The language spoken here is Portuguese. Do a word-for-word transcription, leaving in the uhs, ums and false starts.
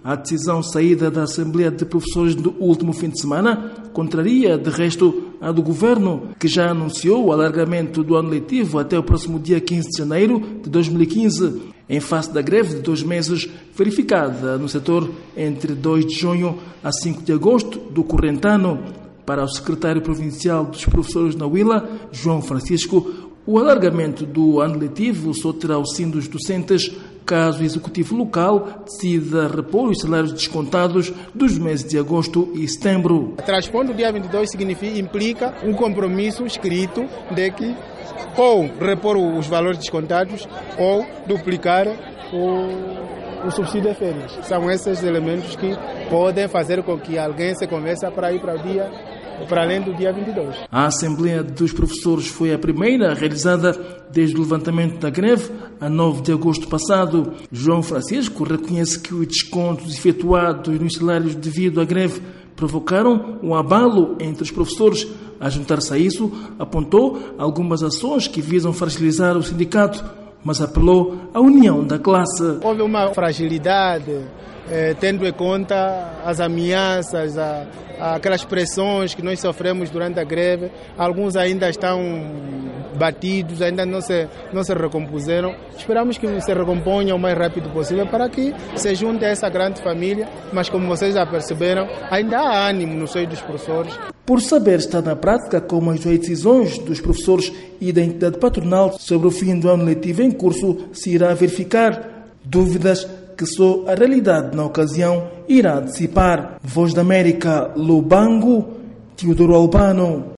A decisão saída da Assembleia de Professores do último fim de semana contraria, de resto, a do Governo, que já anunciou o alargamento do ano letivo até o próximo dia quinze de janeiro de dois mil e quinze, em face da greve de dois meses verificada no setor entre dois de junho a cinco de agosto do corrente ano. Para o secretário provincial dos professores na Huila, João Francisco, o alargamento do ano letivo só terá o sim dos docentes caso o Executivo local decida repor os salários descontados dos meses de agosto e setembro. Transpondo o dia vinte e dois significa, implica um compromisso escrito de que ou repor os valores descontados ou duplicar o, o subsídio de férias. São esses elementos que podem fazer com que alguém se convença para ir para o dia para além do dia vinte e dois. A Assembleia dos Professores foi a primeira realizada desde o levantamento da greve a nove de agosto passado. João Francisco reconhece que os descontos efetuados nos salários devido à greve provocaram um abalo entre os professores. A juntar-se a isso, apontou algumas ações que visam fragilizar o sindicato, mas apelou à união da classe. Houve uma fragilidade, eh, tendo em conta as ameaças, a, a, aquelas pressões que nós sofremos durante a greve. Alguns ainda estão batidos, ainda não se, não se recompuseram. Esperamos que se recomponham o mais rápido possível para que se junte a essa grande família, mas como vocês já perceberam, ainda há ânimo no seio dos professores. Por saber estar na prática como as decisões dos professores e da entidade patronal sobre o fim do ano letivo em curso se irá verificar. Dúvidas que só a realidade na ocasião irá dissipar. Voz da América, Lubango, Teodoro Albano.